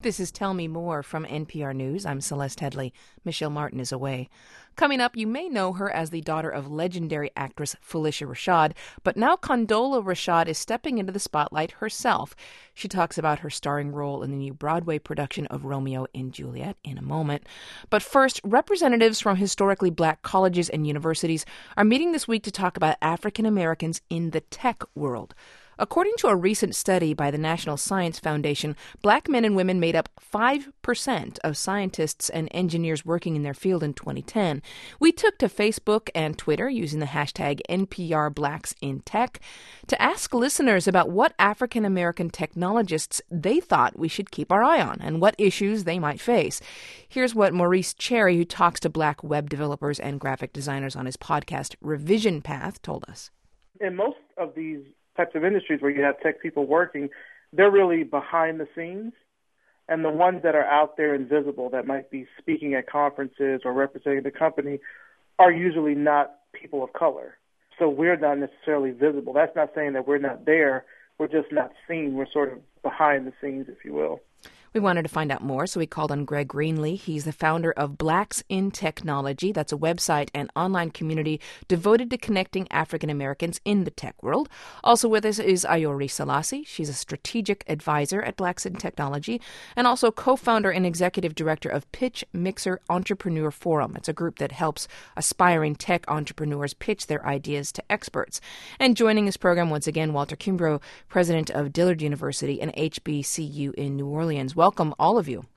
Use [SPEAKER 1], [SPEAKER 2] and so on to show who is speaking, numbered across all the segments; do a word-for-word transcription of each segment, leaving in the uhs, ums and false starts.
[SPEAKER 1] This is Tell Me More from N P R News. I'm Celeste Headley. Michelle Martin is away. Coming up, you may know her as the daughter of legendary actress Phylicia Rashad, but now Condola Rashad is stepping into the spotlight herself. She talks about her starring role in the new Broadway production of Romeo and Juliet in a moment. But first, representatives from historically black colleges and universities are meeting this week to talk about African Americans in the tech world. According to a recent study by the National Science Foundation, black men and women made up five percent of scientists and engineers working in their field in twenty ten. We took to Facebook and Twitter using the hashtag N P R Blacks in Tech to ask listeners about what African American technologists they thought we should keep our eye on and what issues they might face. Here's what Maurice Cherry, who talks to black web developers and graphic designers on his podcast Revision Path, told us.
[SPEAKER 2] In most of these types of industries where you have tech people working, they're really behind the scenes. And the ones that are out there and visible that might be speaking at conferences or representing the company are usually not people of color. So we're not necessarily visible. That's not saying that we're not there. We're just not seen. We're sort of behind the scenes, if you will.
[SPEAKER 1] We wanted to find out more, so we called on Greg Greenlee. He's the founder of Blacks in Technology. That's a website and online community devoted to connecting African Americans in the tech world. Also with us is Ayori Salasi. She's a strategic advisor at Blacks in Technology and also co-founder and executive director of Pitch Mixer Entrepreneur Forum. It's a group that helps aspiring tech entrepreneurs pitch their ideas to experts. And joining this program once again, Walter Kimbrough, president of Dillard University and H B C U in New Orleans. Welcome, all of you.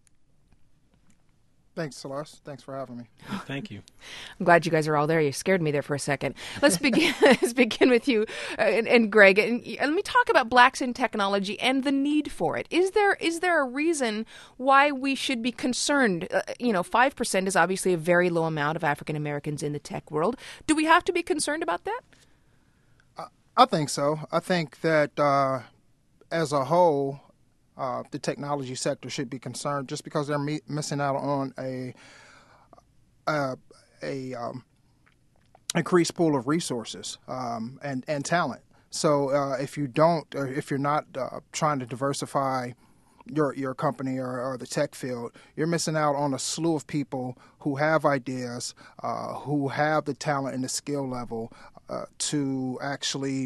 [SPEAKER 3] Thanks, Celeste. Thanks for having me.
[SPEAKER 4] Thank you.
[SPEAKER 1] I'm glad you guys are all there. You scared me there for a second. Let's begin. Let's begin with you uh, and, and Greg. And, and let me talk about Blacks in Technology and the need for it. Is there is there a reason why we should be concerned? Uh, you know, five percent is obviously a very low amount of African Americans in the tech world. Do we have to be concerned about that?
[SPEAKER 3] I, I think so. I think that uh, as a whole, Uh, the technology sector should be concerned just because they're me- missing out on a a, a um, increased pool of resources um, and and talent. So uh, if you don't, or if you're not uh, trying to diversify your your company or, or the tech field, you're missing out on a slew of people who have ideas, uh, who have the talent and the skill level uh, to actually.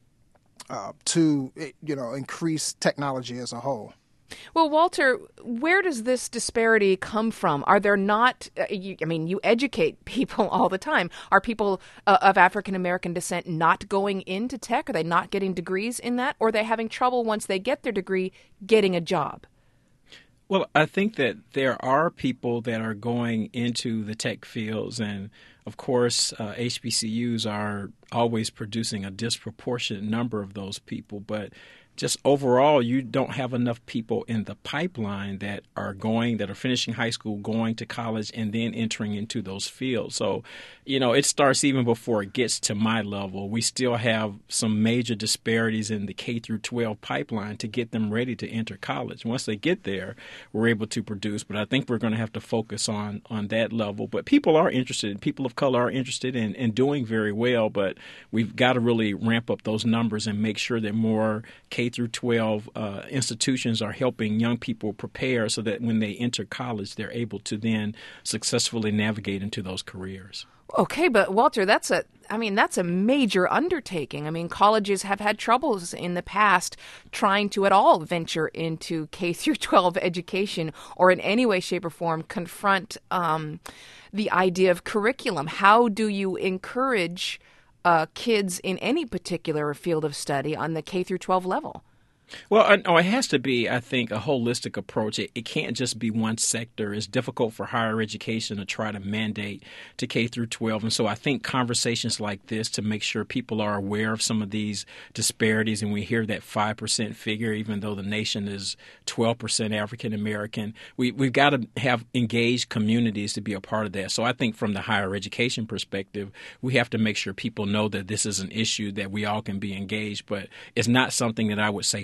[SPEAKER 3] Uh, to, you know, increase technology as a whole.
[SPEAKER 1] Well, Walter, where does this disparity come from? Are there not, uh, you, I mean, you educate people all the time. Are people uh, of African-American descent not going into tech? Are they not getting degrees in that? Or are they having trouble once they get their degree getting a job?
[SPEAKER 4] Well, I think that there are people that are going into the tech fields, and of course, uh, H B C Us are always producing a disproportionate number of those people. But just overall, you don't have enough people in the pipeline that are going, that are finishing high school, going to college, and then entering into those fields. So, you know, it starts even before it gets to my level. We still have some major disparities in the K through twelve pipeline to get them ready to enter college. Once they get there, we're able to produce. But I think we're going to have to focus on on that level. But people are interested. People of color are interested in, in doing very well. But we've got to really ramp up those numbers and make sure that more K through twelve uh, institutions are helping young people prepare so that when they enter college, they're able to then successfully navigate into those careers.
[SPEAKER 1] Okay, but Walter, that's a, I mean, that's a major undertaking. I mean, colleges have had troubles in the past trying to at all venture into K through twelve education or in any way, shape, or form confront um, the idea of curriculum. How do you encourage uh, kids in any particular field of study on the K through twelve level?
[SPEAKER 4] Well, no, it has to be, I think, a holistic approach. It, it can't just be one sector. It's difficult for higher education to try to mandate to K through twelve. And so I think conversations like this to make sure people are aware of some of these disparities, and we hear that five percent figure, even though the nation is twelve percent African American, we, we've got to have engaged communities to be a part of that. So I think from the higher education perspective, we have to make sure people know that this is an issue that we all can be engaged, but it's not something that I would say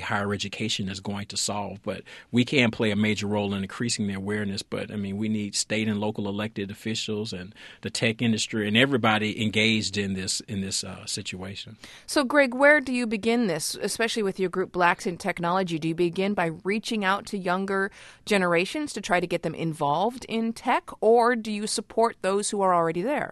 [SPEAKER 4] higher education is going to solve. But we can play a major role in increasing the awareness. But, I mean, we need state and local elected officials and the tech industry and everybody engaged in this in this uh, situation.
[SPEAKER 1] So, Greg, where do you begin this, especially with your group Blacks in Technology? Do you begin by reaching out to younger generations to try to get them involved in tech, or do you support those who are already there?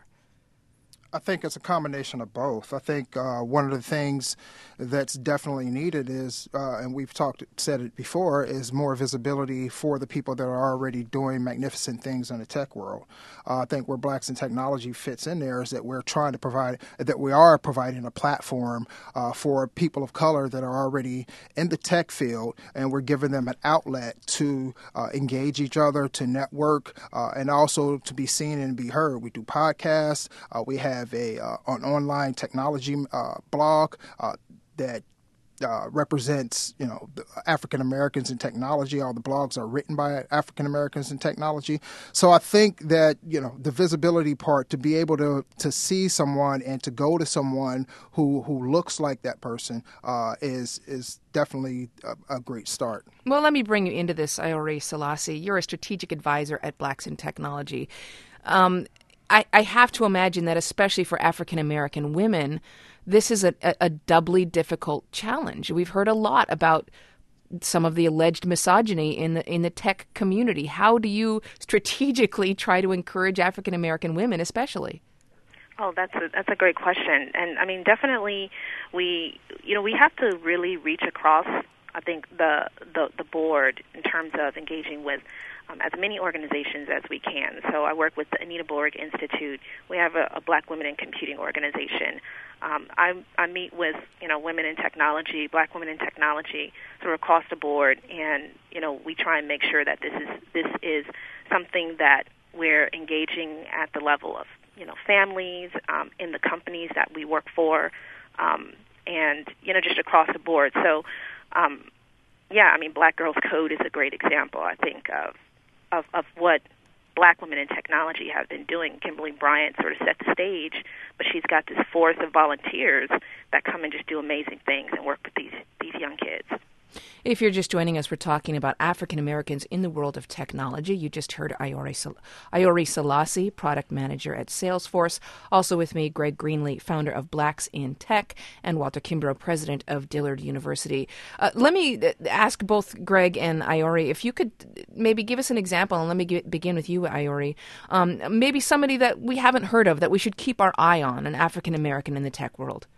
[SPEAKER 3] I think it's a combination of both. I think uh, one of the things that's definitely needed is, uh, and we've talked, said it before, is more visibility for the people that are already doing magnificent things in the tech world. Uh, I think where Blacks in Technology fits in there is that we're trying to provide, that we are providing a platform uh, for people of color that are already in the tech field, and we're giving them an outlet to uh, engage each other, to network, uh, and also to be seen and be heard. We do podcasts. Uh, we have have a uh, an online technology uh, blog uh, that uh, represents, you know, African Americans in technology. All the blogs are written by African Americans in technology. So I think that, you know, the visibility part, to be able to to see someone and to go to someone who who looks like that person uh, is is definitely a, a great start.
[SPEAKER 1] Well, let me bring you into this, Iore Selassie. You're a strategic advisor at Blacks in Technology. Um, I, I have to imagine that, especially for African American women, this is a, a, a doubly difficult challenge. We've heard a lot about some of the alleged misogyny in the in the tech community. How do you strategically try to encourage African American women, especially?
[SPEAKER 5] Oh, that's a, that's a great question. And I mean, definitely, we you know we have to really reach across, I think, the the, the board in terms of engaging with Um, as many organizations as we can. So I work with the Anita Borg Institute. We have a, a Black Women in Computing organization. Um, I, I meet with, you know, women in technology, Black women in technology, sort of across the board, and, you know, we try and make sure that this is this is something that we're engaging at the level of, you know, families, um, in the companies that we work for, um, and, you know, just across the board. So, um, yeah, I mean, Black Girls Code is a great example, I think, of Of, of what Black women in technology have been doing. Kimberly Bryant sort of set the stage, but she's got this force of volunteers that come and just do amazing things and work with these these young kids.
[SPEAKER 1] If you're just joining us, we're talking about African Americans in the world of technology. You just heard Iore, Iore Selassie, product manager at Salesforce. Also with me, Greg Greenlee, founder of Blacks in Tech, and Walter Kimbrough, president of Dillard University. Uh, let me ask both Greg and Iore if you could maybe give us an example, and let me get, begin with you, Iore. Um, maybe somebody that we haven't heard of that we should keep our eye on, an African American in the tech world.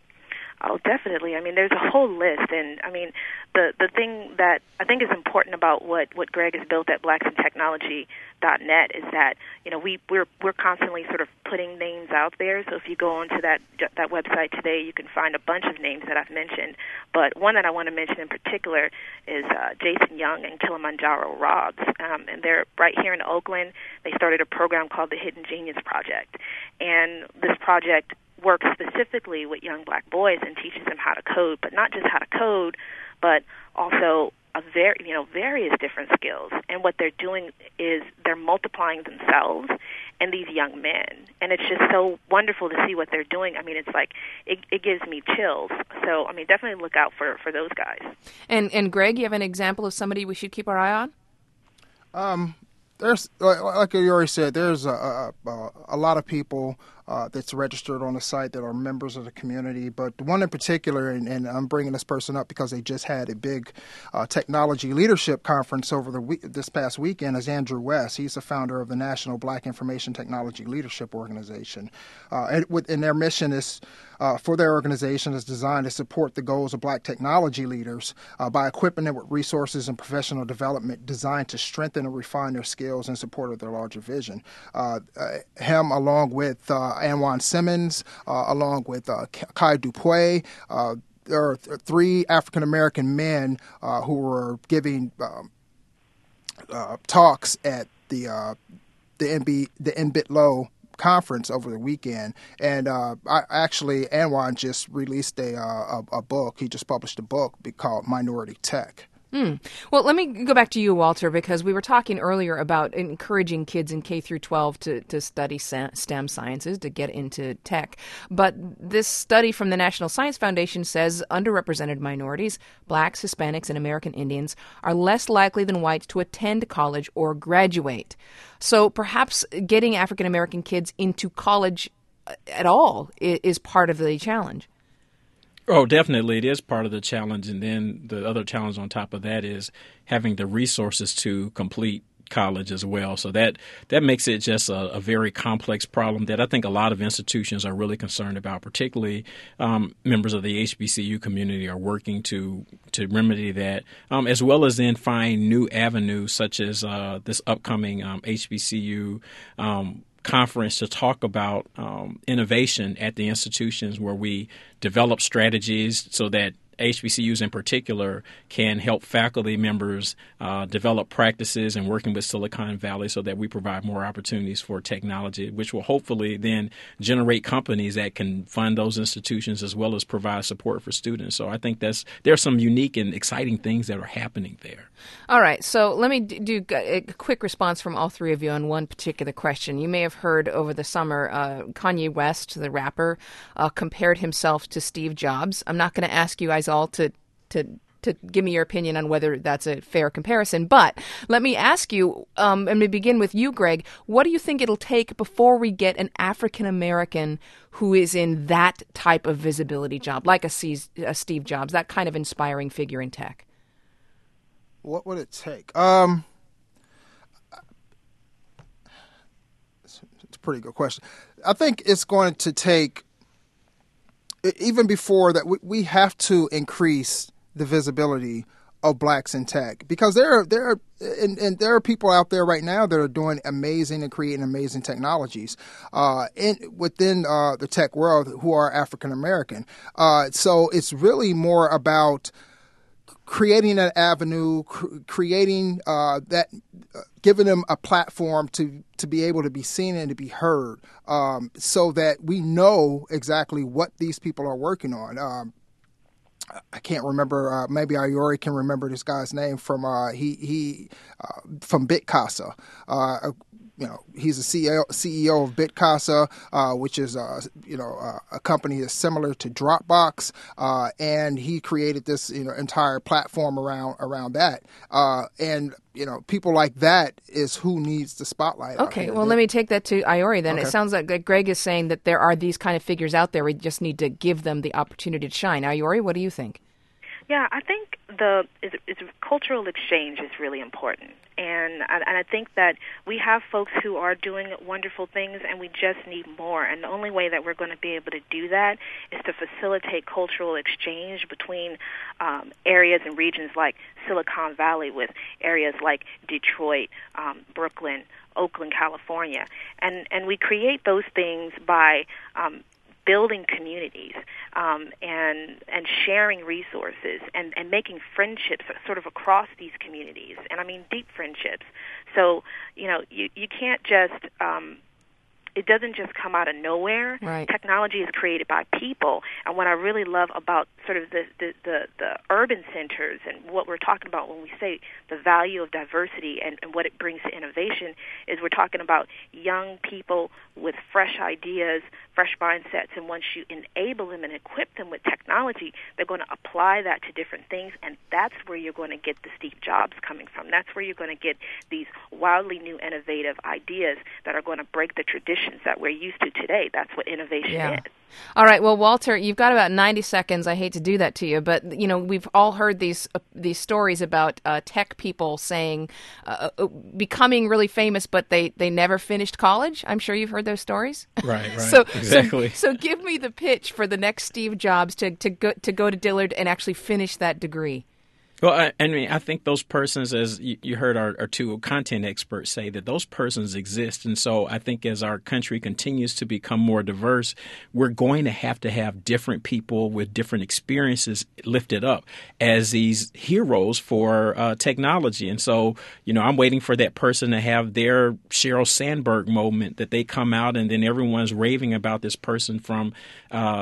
[SPEAKER 5] Oh, definitely. I mean, there's a whole list, and I mean, the the thing that I think is important about what, what Greg has built at blacks in technology dot net is that, you know, we we're we're constantly sort of putting names out there. So if you go onto that that website today, you can find a bunch of names that I've mentioned. But one that I want to mention in particular is uh, Jason Young and Kilimanjaro Robs, um, and they're right here in Oakland. They started a program called the Hidden Genius Project, and this project works specifically with young Black boys and teaches them how to code, but not just how to code, but also a very, you know, various different skills. And what they're doing is they're multiplying themselves and these young men. And it's just so wonderful to see what they're doing. I mean, it's like, it, it gives me chills. So, I mean, definitely look out for, for those guys. And,
[SPEAKER 1] and Greg, you have an example of somebody we should keep our eye on?
[SPEAKER 3] Um, there's, like, like you already said, there's a, a, a lot of people Uh, that's registered on the site that are members of the community. But the one in particular, and, and I'm bringing this person up because they just had a big uh, technology leadership conference over the week, this past weekend, is Andrew West. He's the founder of the National Black Information Technology Leadership Organization. Uh, and, with, and their mission is, uh, for their organization is designed to support the goals of Black technology leaders uh, by equipping them with resources and professional development designed to strengthen and refine their skills in support of their larger vision. Uh, uh, him, along with uh, Anwan Simmons, uh, along with uh, Kai Dupuy. Uh, there are th- three African-American men uh, who were giving um, uh, talks at the uh, the N B the N B I T L O conference over the weekend. And uh, I actually, Anwan just released a, uh, a a book. He just published a book called Minority Tech.
[SPEAKER 1] Mm. Well, let me go back to you, Walter, because we were talking earlier about encouraging kids in K through twelve to, to study STEM sciences, to get into tech. But this study from the National Science Foundation says underrepresented minorities, blacks, Hispanics, and American Indians, are less likely than whites to attend college or graduate. So perhaps getting African American kids into college at all is part of the challenge.
[SPEAKER 4] Oh, definitely. It is part of the challenge. And then the other challenge on top of that is having the resources to complete college as well. So that that makes it just a, a very complex problem that I think a lot of institutions are really concerned about, particularly um, members of the H B C U community are working to to remedy that, um, as well as then find new avenues such as uh, this upcoming um, H B C U um conference to talk about um, innovation at the institutions where we develop strategies so that H B C Us in particular can help faculty members uh, develop practices and working with Silicon Valley so that we provide more opportunities for technology, which will hopefully then generate companies that can fund those institutions as well as provide support for students. So I think that's there are some unique and exciting things that are happening there.
[SPEAKER 1] All right. So let me do a quick response from all three of you on one particular question. You may have heard over the summer uh, Kanye West, the rapper, uh, compared himself to Steve Jobs. I'm not going to ask you guys all to to to give me your opinion on whether that's a fair comparison. But let me ask you, um, and we begin with you, Greg, what do you think it'll take before we get an African-American who is in that type of visibility job, like a, C- a Steve Jobs, that kind of inspiring figure in tech?
[SPEAKER 3] What would it take? Um, it's a pretty good question. I think it's going to take, even before that, we, we have to increase the visibility of blacks in tech, because there are there are and, and there are people out there right now that are doing amazing and creating amazing technologies uh, in within uh, the tech world who are African American. Uh, so it's really more about creating an avenue, cr- creating uh, that, uh, giving them a platform to, to be able to be seen and to be heard, um, so that we know exactly what these people are working on. Um, I can't remember. Uh, maybe Iori can remember this guy's name from uh, he he uh, from BitCasa. Uh, You know, he's a C E O of BitCasa, uh, which is, uh, you know, uh, a company that's similar to Dropbox, uh, and he created this, you know, entire platform around around that. Uh, and you know, people like that is who needs the spotlight.
[SPEAKER 1] Okay,
[SPEAKER 3] out
[SPEAKER 1] well,
[SPEAKER 3] there.
[SPEAKER 1] let me take that to Iori then.
[SPEAKER 3] Okay.
[SPEAKER 1] It sounds like Greg is saying that there are these kind of figures out there. We just need to give them the opportunity to shine. Iori, what do you think?
[SPEAKER 5] Yeah, I think the is, is cultural exchange is really important, and and I think that we have folks who are doing wonderful things, and we just need more. And the only way that we're going to be able to do that is to facilitate cultural exchange between um, areas and regions like Silicon Valley with areas like Detroit, um, Brooklyn, Oakland, California, and and we create those things by um, building communities um, and and sharing resources and, and making friendships sort of across these communities, and I mean deep friendships. So, you know, you, you can't just, um, it doesn't just come out of nowhere.
[SPEAKER 1] Right.
[SPEAKER 5] Technology is created by people, and what I really love about sort of the, the, the, the urban centers and what we're talking about when we say the value of diversity and, and what it brings to innovation is we're talking about young people with fresh ideas, fresh mindsets, and once you enable them and equip them with technology, they're going to apply that to different things, and that's where you're going to get the Steve Jobs coming from. That's where you're going to get these wildly new, innovative ideas that are going to break the traditions that we're used to today. That's what innovation
[SPEAKER 1] Yeah.
[SPEAKER 5] is.
[SPEAKER 1] All right. Well, Walter, you've got about ninety seconds. I hate to do that to you, but you know we've all heard these uh, these stories about uh, tech people saying uh, uh, becoming really famous, but they, they never finished college. I'm sure you've heard those stories.
[SPEAKER 4] Right. Right.
[SPEAKER 1] so,
[SPEAKER 4] exactly.
[SPEAKER 1] So, so give me the pitch for the next Steve Jobs to to go to go to Dillard and actually finish that degree.
[SPEAKER 4] Well, I, I mean, I think those persons, as you, you heard our, our two content experts say, that those persons exist. And so I think as our country continues to become more diverse, we're going to have to have different people with different experiences lifted up as these heroes for uh, technology. And so, you know, I'm waiting for that person to have their Sheryl Sandberg moment, that they come out and then everyone's raving about this person from uh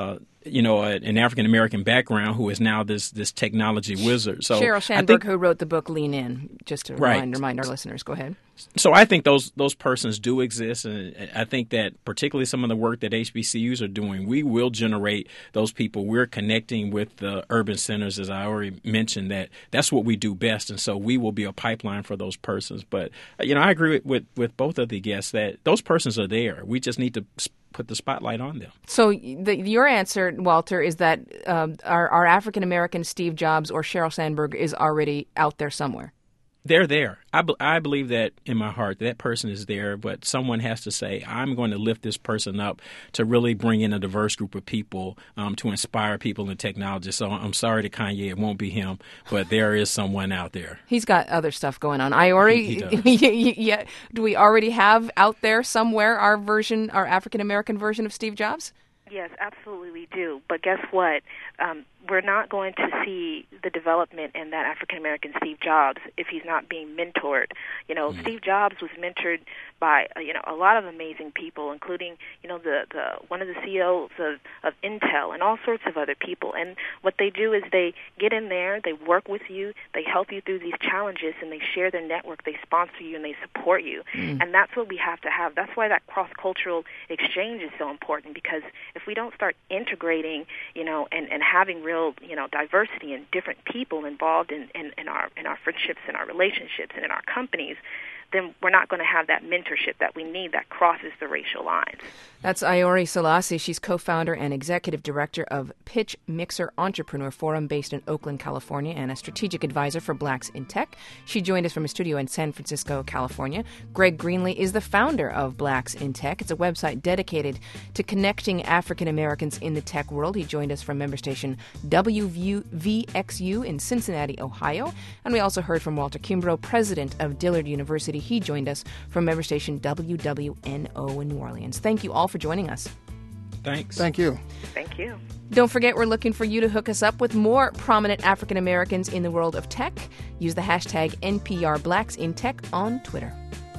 [SPEAKER 4] you know, a, an African American background who is now this this technology wizard. So
[SPEAKER 1] Sheryl
[SPEAKER 4] I
[SPEAKER 1] Sandberg,
[SPEAKER 4] think,
[SPEAKER 1] who wrote the book Lean In, just to
[SPEAKER 4] Right.
[SPEAKER 1] remind, remind our listeners. Go ahead.
[SPEAKER 4] So I think those those persons do exist, and I think that particularly some of the work that H B C Us are doing, we will generate those people. We're connecting with the urban centers, as I already mentioned, that that's what we do best, and so we will be a pipeline for those persons. But, you know, I agree with, with, with both of the guests that those persons are there. We just need to put the spotlight on them.
[SPEAKER 1] So the, your answer, Walter, is that um, our, our African-American Steve Jobs or Sheryl Sandberg is already out there somewhere.
[SPEAKER 4] They're there. I, be, I believe that in my heart, that person is there, but someone has to say, I'm going to lift this person up to really bring in a diverse group of people, um, to inspire people in technology. So I'm sorry to Kanye, it won't be him, but there is someone out there.
[SPEAKER 1] He's got other stuff going on. I already,
[SPEAKER 4] He, he does.
[SPEAKER 1] yeah. Do we already have out there somewhere our version, our African-American version of Steve Jobs?
[SPEAKER 5] Yes, absolutely we do. But guess what? Um, we're not going to see the development in that African-American Steve Jobs if he's not being mentored. You know, mm-hmm. Steve Jobs was mentored by, uh, you know, a lot of amazing people, including, you know, the, the one of the C E Os of, of Intel and all sorts of other people. And what they do is they get in there, they work with you, they help you through these challenges, and they share their network, they sponsor you, and they support you. Mm-hmm. And that's what we have to have. That's why that cross-cultural exchange is so important, because if we don't start integrating, you know, and, and having real, you know, diversity and different people involved in, in, in our in our friendships and our relationships and in our companies, then we're not going to have that mentorship that we need that crosses the racial lines.
[SPEAKER 1] That's Iori Selassie. She's co-founder and executive director of Pitch Mixer Entrepreneur Forum based in Oakland, California, and a strategic advisor for Blacks in Tech. She joined us from a studio in San Francisco, California. Greg Greenlee is the founder of Blacks in Tech. It's a website dedicated to connecting African Americans in the tech world. He joined us from member station W V X U in Cincinnati, Ohio. And we also heard from Walter Kimbrough, president of Dillard University. He joined us from member station W W N O in New Orleans. Thank you all for joining us.
[SPEAKER 4] Thanks.
[SPEAKER 3] Thank you.
[SPEAKER 5] Thank you.
[SPEAKER 1] Don't forget, we're looking for you to hook us up with more prominent African Americans in the world of tech. Use the hashtag N P R Blacks in Tech on Twitter.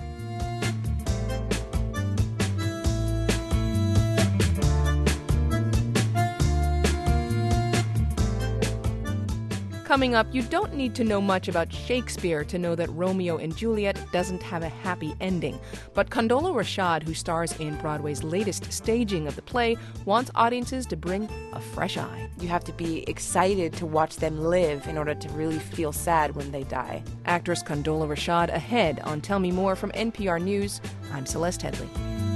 [SPEAKER 1] Coming up, you don't need to know much about Shakespeare to know that Romeo and Juliet doesn't have a happy ending. But Condola Rashad, who stars in Broadway's latest staging of the play, wants audiences to bring a fresh eye.
[SPEAKER 6] You have to be excited to watch them live in order to really feel sad when they die.
[SPEAKER 1] Actress Condola Rashad ahead on Tell Me More from N P R News. I'm Celeste Headley.